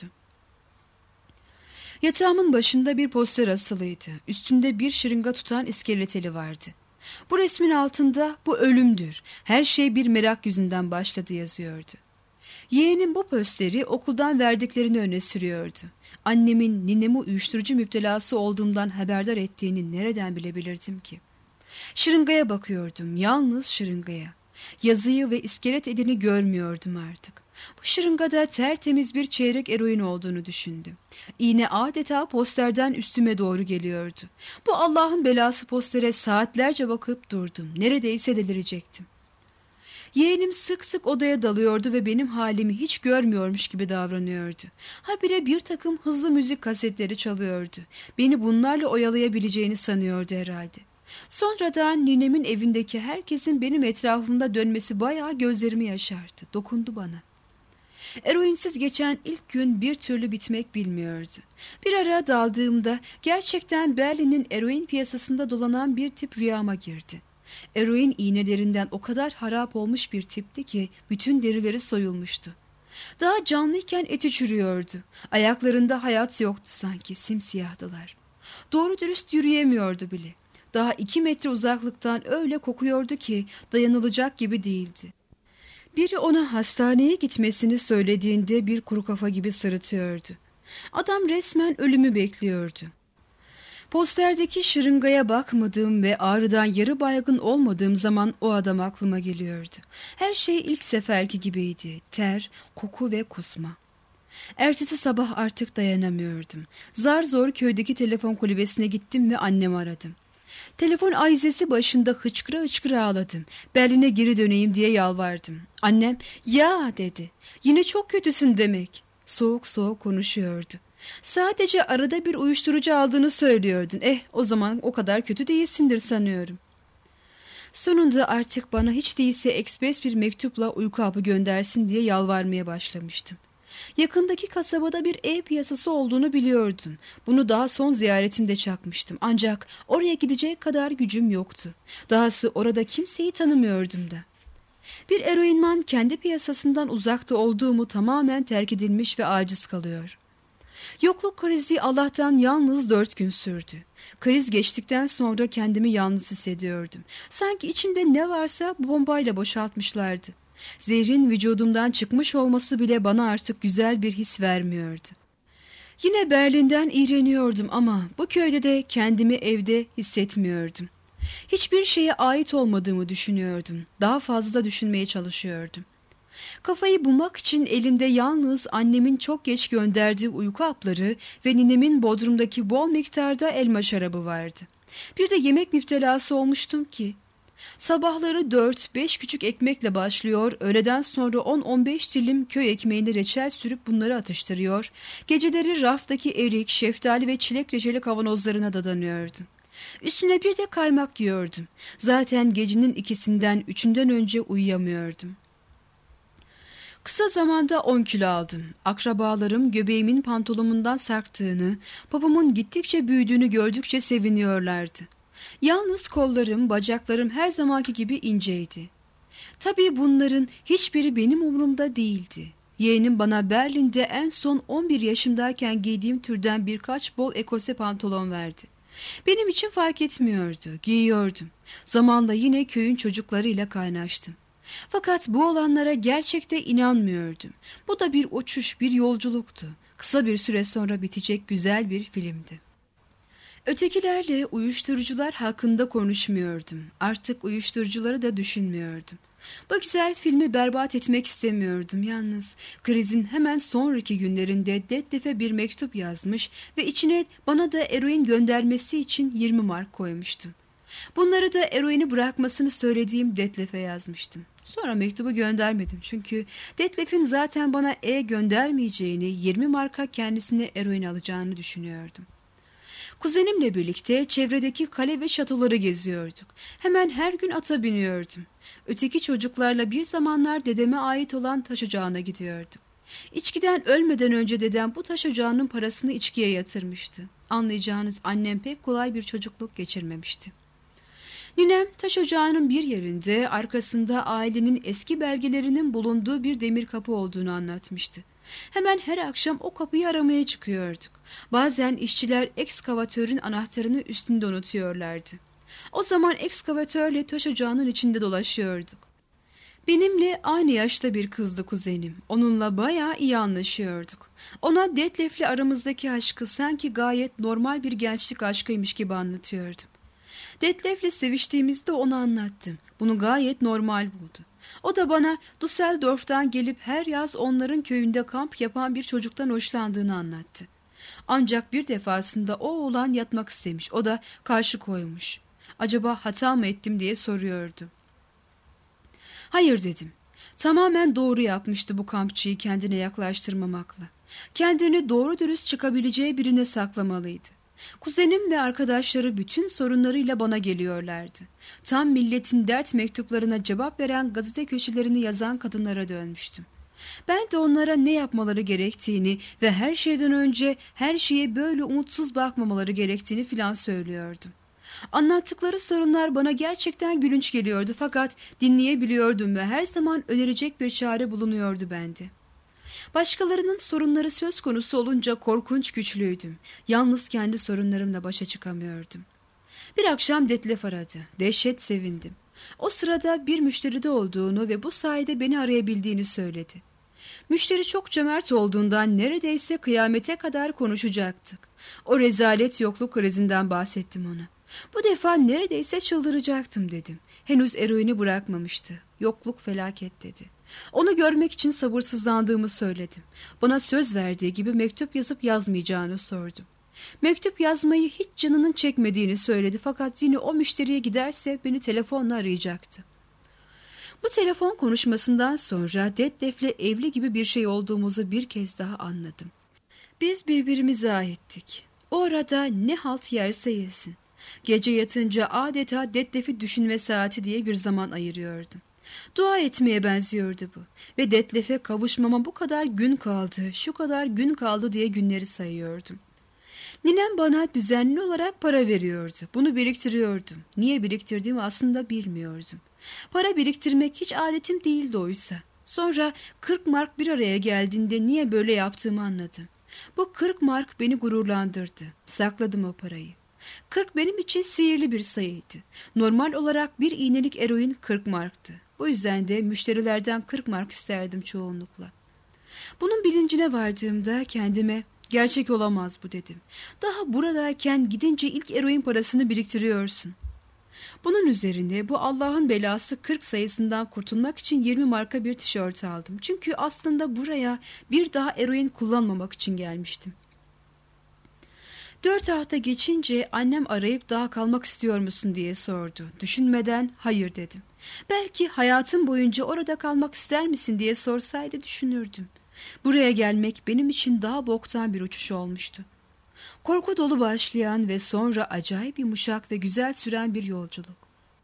Yatağımın başında bir poster asılıydı. Üstünde bir şırınga tutan iskeleteli vardı. Bu resmin altında "Bu ölümdür. Her şey bir merak yüzünden başladı" yazıyordu. Yeğenim bu posteri okuldan verdiklerini öne sürüyordu. Annemin ninemi uyuşturucu müptelası olduğumdan haberdar ettiğini nereden bilebilirdim ki? Şırıngaya bakıyordum, yalnız şırıngaya. Yazıyı ve iskelet elini görmüyordum artık. Bu şırıngada tertemiz bir çeyrek eroin olduğunu düşündüm. İğne adeta posterden üstüme doğru geliyordu. Bu Allah'ın belası postere saatlerce bakıp durdum. Neredeyse delirecektim. Yeğenim sık sık odaya dalıyordu ve benim halimi hiç görmüyormuş gibi davranıyordu. Habire bir takım hızlı müzik kasetleri çalıyordu. Beni bunlarla oyalayabileceğini sanıyordu herhalde. Sonradan ninemin evindeki herkesin benim etrafımda dönmesi bayağı gözlerimi yaşarttı. Dokundu bana. Eroinsiz geçen ilk gün bir türlü bitmek bilmiyordu. Bir ara daldığımda gerçekten Berlin'in eroin piyasasında dolanan bir tip rüyama girdi. Eroin iğnelerinden o kadar harap olmuş bir tipti ki bütün derileri soyulmuştu. Daha canlıyken eti çürüyordu. Ayaklarında hayat yoktu sanki, simsiyahdılar. Doğru dürüst yürüyemiyordu bile. Daha 2 metre uzaklıktan öyle kokuyordu ki dayanılacak gibi değildi. Biri ona hastaneye gitmesini söylediğinde bir kuru kafa gibi sırıtıyordu. Adam resmen ölümü bekliyordu. Posterdeki şırıngaya bakmadığım ve ağrıdan yarı baygın olmadığım zaman o adam aklıma geliyordu. Her şey ilk seferki gibiydi. Ter, koku ve kusma. Ertesi sabah artık dayanamıyordum. Zar zor köydeki telefon kulübesine gittim ve annemi aradım. Telefon ayzesi başında hıçkıra hıçkıra ağladım. Berlin'e geri döneyim diye yalvardım. Annem "Ya" dedi. "Yine çok kötüsün demek." Soğuk soğuk konuşuyordu. "Sadece arada bir uyuşturucu aldığını söylüyordun. O zaman o kadar kötü değilsindir sanıyorum." Sonunda artık bana hiç değilse ekspres bir mektupla uyku hapı göndersin diye yalvarmaya başlamıştım. Yakındaki kasabada bir ev piyasası olduğunu biliyordum. Bunu daha son ziyaretimde çakmıştım. Ancak oraya gidecek kadar gücüm yoktu. Dahası orada kimseyi tanımıyordum da. Bir eroinman kendi piyasasından uzakta olduğumu tamamen terk edilmiş ve aciz kalıyor. Yokluk krizi Allah'tan yalnız 4 gün sürdü. Kriz geçtikten sonra kendimi yalnız hissediyordum. Sanki içimde ne varsa bombayla boşaltmışlardı. Zehrin vücudumdan çıkmış olması bile bana artık güzel bir his vermiyordu. Yine Berlin'den iğreniyordum ama bu köyde de kendimi evde hissetmiyordum. Hiçbir şeye ait olmadığımı düşünüyordum. Daha fazla düşünmeye çalışıyordum. Kafayı bulmak için elimde yalnız annemin çok geç gönderdiği uyku hapları ve ninemin bodrumdaki bol miktarda elma şarabı vardı. Bir de yemek müptelası olmuştum ki. Sabahları 4-5 küçük ekmekle başlıyor, öğleden sonra 10-15 dilim köy ekmeğine reçel sürüp bunları atıştırıyor, geceleri raftaki erik, şeftali ve çilek reçeli kavanozlarına dadanıyordum. Üstüne bir de kaymak yiyordum. Zaten gecenin 2'sinden 3'ünden önce uyuyamıyordum. Kısa zamanda 10 kilo aldım. Akrabalarım göbeğimin pantolonumundan sarktığını, babamın gittikçe büyüdüğünü gördükçe seviniyorlardı. Yalnız kollarım, bacaklarım her zamanki gibi inceydi. Tabii bunların hiçbiri benim umurumda değildi. Yeğenim bana Berlin'de en son 11 yaşımdayken giydiğim türden birkaç bol ekose pantolon verdi. Benim için fark etmiyordu, giyiyordum. Zamanla yine köyün çocuklarıyla kaynaştım. Fakat bu olanlara gerçekte inanmıyordum. Bu da bir uçuş, bir yolculuktu. Kısa bir süre sonra bitecek güzel bir filmdi. Ötekilerle uyuşturucular hakkında konuşmuyordum. Artık uyuşturucuları da düşünmüyordum. Bu güzel filmi berbat etmek istemiyordum yalnız. Krizin hemen sonraki günlerinde Detlef'e bir mektup yazmış ve içine bana da eroin göndermesi için 20 mark koymuştum. Bunları da eroini bırakmasını söylediğim Detlef'e yazmıştım. Sonra mektubu göndermedim çünkü Detlef'in zaten bana göndermeyeceğini, 20 marka kendisine eroin alacağını düşünüyordum. Kuzenimle birlikte çevredeki kale ve şatoları geziyorduk. Hemen her gün ata biniyordum. Öteki çocuklarla bir zamanlar dedeme ait olan taş ocağına gidiyorduk. İçkiden ölmeden önce dedem bu taş ocağının parasını içkiye yatırmıştı. Anlayacağınız annem pek kolay bir çocukluk geçirmemişti. Ninem taş ocağının bir yerinde arkasında ailenin eski belgelerinin bulunduğu bir demir kapı olduğunu anlatmıştı. Hemen her akşam o kapıyı aramaya çıkıyorduk. Bazen işçiler ekskavatörün anahtarını üstünde unutuyorlardı. O zaman ekskavatörle taş ocağının içinde dolaşıyorduk. Benimle aynı yaşta bir kızdı kuzenim. Onunla bayağı iyi anlaşıyorduk. Ona Detlef'le aramızdaki aşkı sanki gayet normal bir gençlik aşkıymış gibi anlatıyordum. Detlef'le seviştiğimizde ona anlattım. Bunu gayet normal buldu. O da bana Düsseldorf'tan gelip her yaz onların köyünde kamp yapan bir çocuktan hoşlandığını anlattı. Ancak bir defasında o oğlan yatmak istemiş. O da karşı koymuş. Acaba hata mı ettim diye soruyordu. Hayır dedim. Tamamen doğru yapmıştı bu kampçıyı kendine yaklaştırmamakla. Kendini doğru dürüst çıkabileceği birine saklamalıydı. Kuzenim ve arkadaşları bütün sorunlarıyla bana geliyorlardı. Tam milletin dert mektuplarına cevap veren gazete köşelerini yazan kadınlara dönmüştüm. Ben de onlara ne yapmaları gerektiğini ve her şeyden önce her şeye böyle umutsuz bakmamaları gerektiğini filan söylüyordum. Anlattıkları sorunlar bana gerçekten gülünç geliyordu fakat dinleyebiliyordum ve her zaman önerecek bir çare bulunuyordu bende. Başkalarının sorunları söz konusu olunca korkunç güçlüydüm. Yalnız kendi sorunlarımla başa çıkamıyordum. Bir akşam Detlef aradı. Dehşet sevindim. O sırada bir müşteride olduğunu ve bu sayede beni arayabildiğini söyledi. Müşteri çok cömert olduğundan neredeyse kıyamete kadar konuşacaktık. O rezalet yokluk krizinden bahsettim ona. Bu defa neredeyse çıldıracaktım dedim. Henüz eroini bırakmamıştı. Yokluk felaket dedi. Onu görmek için sabırsızlandığımı söyledim. Bana söz verdiği gibi mektup yazıp yazmayacağını sordum. Mektup yazmayı hiç canının çekmediğini söyledi fakat yine o müşteriye giderse beni telefonla arayacaktı. Bu telefon konuşmasından sonra Detlef'le evli gibi bir şey olduğumuzu bir kez daha anladım. Biz birbirimize aittik. O arada ne halt yerse yesin. Gece yatınca adeta Detlef'i düşünme saati diye bir zaman ayırıyordum. Dua etmeye benziyordu bu ve Detlef'e kavuşmama bu kadar gün kaldı, şu kadar gün kaldı diye günleri sayıyordum. Ninem bana düzenli olarak para veriyordu. Bunu biriktiriyordum. Niye biriktirdiğimi aslında bilmiyordum. Para biriktirmek hiç adetim değildi oysa. Sonra 40 mark bir araya geldiğinde niye böyle yaptığımı anladım. Bu 40 mark beni gururlandırdı. Sakladım o parayı. 40 benim için sihirli bir sayıydı. Normal olarak bir iğnelik eroin 40 marktı. Bu yüzden de müşterilerden 40 mark isterdim çoğunlukla. Bunun bilincine vardığımda kendime gerçek olamaz bu dedim. Daha buradayken gidince ilk eroin parasını biriktiriyorsun. Bunun üzerine bu Allah'ın belası 40 sayısından kurtulmak için 20 marka bir tişört aldım. Çünkü aslında buraya bir daha eroin kullanmamak için gelmiştim. 4 hafta geçince annem arayıp daha kalmak istiyor musun diye sordu. Düşünmeden hayır dedim. Belki hayatım boyunca orada kalmak ister misin diye sorsaydı düşünürdüm. Buraya gelmek benim için daha boktan bir uçuş olmuştu. Korku dolu başlayan ve sonra acayip yumuşak ve güzel süren bir yolculuk.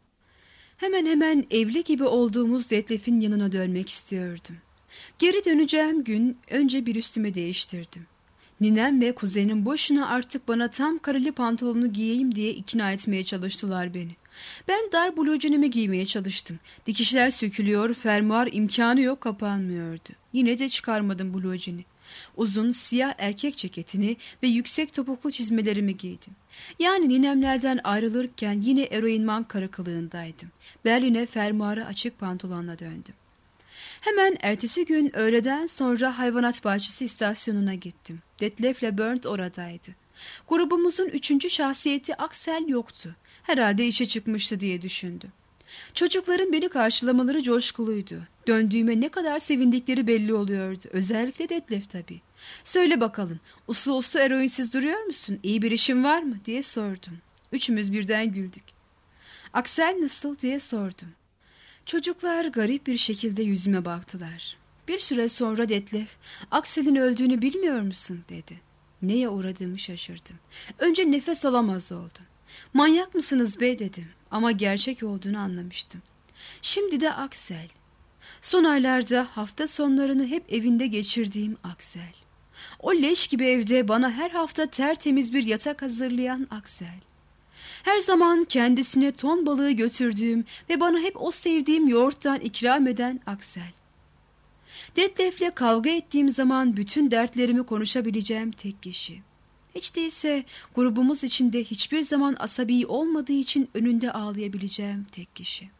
Hemen hemen evli gibi olduğumuz Detlef'in yanına dönmek istiyordum. Geri döneceğim gün önce bir üstümü değiştirdim. Ninem ve kuzenim boşuna artık bana tam kareli pantolonu giyeyim diye ikna etmeye çalıştılar beni. Ben dar bluzonimi giymeye çalıştım. Dikişler sökülüyor, fermuar imkanı yok kapanmıyordu. Yine de çıkarmadım bluzonu. Uzun siyah erkek ceketini ve yüksek topuklu çizmelerimi giydim. Yani ninemlerden ayrılırken yine eroinman karakalığındaydım. Berlin'e fermuarı açık pantolonla döndüm. Hemen ertesi gün öğleden sonra hayvanat bahçesi istasyonuna gittim. Detlef'le Bernd oradaydı. Grubumuzun 3. şahsiyeti Axel yoktu. Herhalde işe çıkmıştı diye düşündüm. Çocukların beni karşılamaları coşkuluydu. Döndüğüme ne kadar sevindikleri belli oluyordu. Özellikle Detlef tabii. Söyle bakalım, uslu uslu eroinsiz duruyor musun? İyi bir işin var mı diye sordum. Üçümüz birden güldük. Axel nasıl diye sordum. Çocuklar garip bir şekilde yüzüme baktılar. Bir süre sonra Detlef, Axel'in öldüğünü bilmiyor musun dedi. Neye uğradığımı şaşırdım. Önce nefes alamaz oldum. Manyak mısınız be dedim ama gerçek olduğunu anlamıştım. Şimdi de Axel. Son aylarda hafta sonlarını hep evinde geçirdiğim Axel. O leş gibi evde bana her hafta tertemiz bir yatak hazırlayan Axel. Her zaman kendisine ton balığı götürdüğüm ve bana hep o sevdiğim yoğurttan ikram eden Axel. Detlef'le kavga ettiğim zaman bütün dertlerimi konuşabileceğim tek kişi. Hiç değilse grubumuz içinde hiçbir zaman asabi olmadığı için önünde ağlayabileceğim tek kişi.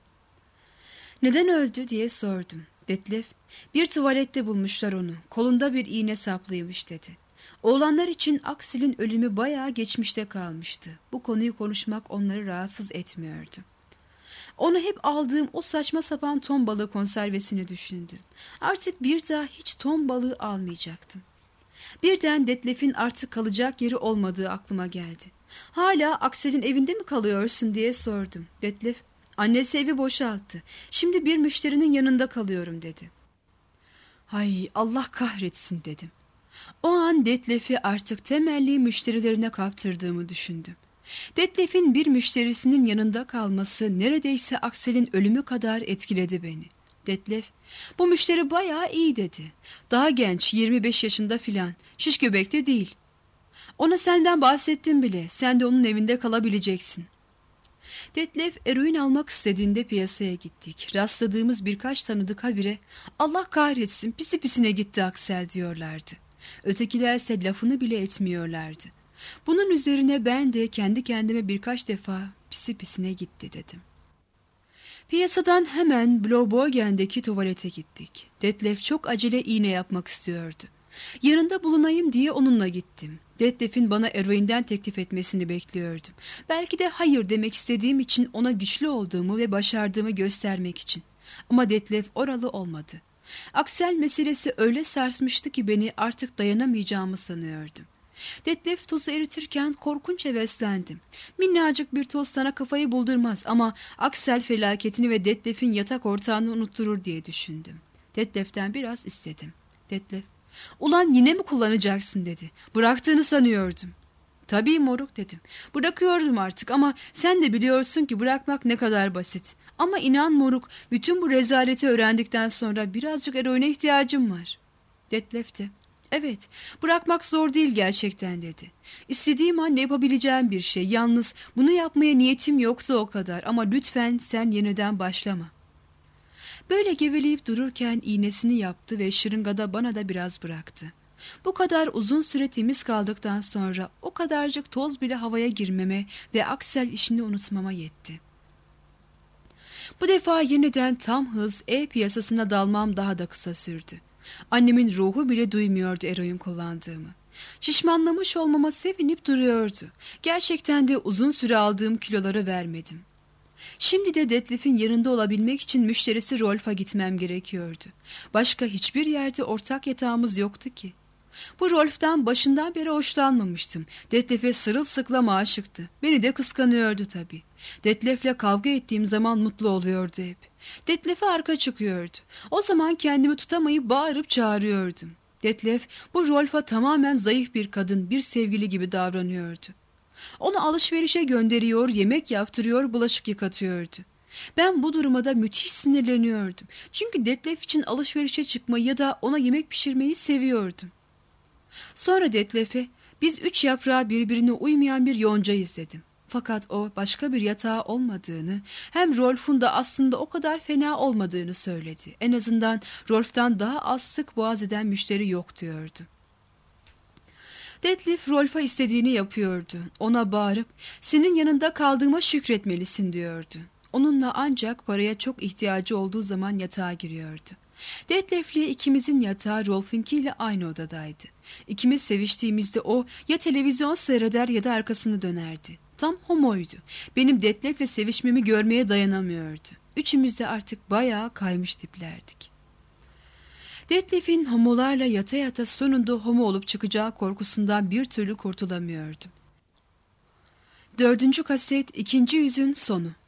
Neden öldü diye sordum. Detlef, bir tuvalette bulmuşlar onu. Kolunda bir iğne saplıymış dedi. Oğlanlar için Aksel'in ölümü bayağı geçmişte kalmıştı. Bu konuyu konuşmak onları rahatsız etmiyordu. Onu hep aldığım o saçma sapan ton balığı konservesini düşündüm. Artık bir daha hiç ton balığı almayacaktım. Birden Detlef'in artık kalacak yeri olmadığı aklıma geldi. Hala Aksel'in evinde mi kalıyorsun diye sordum. Detlef, annesi evi boşalttı. Şimdi bir müşterinin yanında kalıyorum dedi. Hay Allah kahretsin dedim. O an Detlef'i artık temelli müşterilerine kaptırdığımı düşündüm. Detlef'in bir müşterisinin yanında kalması neredeyse Aksel'in ölümü kadar etkiledi beni. Detlef, bu müşteri bayağı iyi dedi. Daha genç, 25 yaşında filan, şiş göbekte değil. Ona senden bahsettim bile, sen de onun evinde kalabileceksin. Detlef eroin almak istediğinde piyasaya gittik. Rastladığımız birkaç tanıdık habire Allah kahretsin pisi pisine gitti Aksel diyorlardı. Ötekilerse lafını bile etmiyorlardı. Bunun üzerine ben de kendi kendime birkaç defa pisi pisine gitti dedim. Piyasadan hemen Blaubogen'deki tuvalete gittik. Detlef çok acele iğne yapmak istiyordu. Yanında bulunayım diye onunla gittim. Detlef'in bana eroinden teklif etmesini bekliyordum. Belki de hayır demek istediğim için ona güçlü olduğumu ve başardığımı göstermek için. Ama Detlef oralı olmadı. Aksel meselesi öyle sarsmıştı ki beni artık dayanamayacağımı sanıyordum. Detlef tozu eritirken korkunç heveslendim. Minnacık bir toz sana kafayı buldurmaz ama Aksel felaketini ve Detlef'in yatak ortağını unutturur diye düşündüm. Detlef'ten biraz istedim. Detlef, ulan yine mi kullanacaksın dedi. Bıraktığını sanıyordum. Tabii moruk dedim. Bırakıyordum artık ama sen de biliyorsun ki bırakmak ne kadar basit. Ama inan moruk, bütün bu rezaleti öğrendikten sonra birazcık eroine ihtiyacım var. Detlef de, Evet, bırakmak zor değil gerçekten dedi. İstediğim an yapabileceğim bir şey. Yalnız bunu yapmaya niyetim yoktu o kadar. Ama lütfen sen yeniden başlama. Böyle geveleyip dururken iğnesini yaptı ve şırıngada bana da biraz bıraktı. Bu kadar uzun süre temiz kaldıktan sonra o kadarcık toz bile havaya girmeme ve Aksel işini unutmama yetti. Bu defa yeniden tam hız piyasasına dalmam daha da kısa sürdü. Annemin ruhu bile duymuyordu eroin kullandığımı. Şişmanlamış olmama sevinip duruyordu. Gerçekten de uzun süre aldığım kiloları vermedim. Şimdi de Detlef'in yanında olabilmek için müşterisi Rolf'a gitmem gerekiyordu. Başka hiçbir yerde ortak yatağımız yoktu ki. Bu Rolf'tan başından beri hoşlanmamıştım. Detlef'e sırılsıklam aşıktı. Beni de kıskanıyordu tabii. Detlef'le kavga ettiğim zaman mutlu oluyordu hep. Detlef'e arka çıkıyordu. O zaman kendimi tutamayıp bağırıp çağırıyordum. Detlef bu Rolf'a tamamen zayıf bir kadın, bir sevgili gibi davranıyordu. Onu alışverişe gönderiyor, yemek yaptırıyor, bulaşık yıkatıyordu. Ben bu duruma da müthiş sinirleniyordum. Çünkü Detlef için alışverişe çıkmayı ya da ona yemek pişirmeyi seviyordum. Sonra Detlef'e biz 3 yaprağı birbirine uymayan bir yoncayız dedim. Fakat o başka bir yatağı olmadığını, hem Rolf'un da aslında o kadar fena olmadığını söyledi. En azından Rolf'tan daha az sık boğaz eden müşteri yok diyordu. Detlef Rolf'a istediğini yapıyordu. Ona bağırıp senin yanında kaldığıma şükretmelisin diyordu. Onunla ancak paraya çok ihtiyacı olduğu zaman yatağa giriyordu. Detlef'le ikimizin yatağı Rolf'inkiyle aynı odadaydı. İkimiz seviştiğimizde o ya televizyon seyreder ya da arkasını dönerdi. Tam homoydu. Benim Detlef'le sevişmemi görmeye dayanamıyordu. Üçümüz de artık bayağı kaymış tiplerdik. Detlef'in homolarla yata yata sonunda homo olup çıkacağı korkusundan bir türlü kurtulamıyordum. 4. kaset 2. yüzün sonu.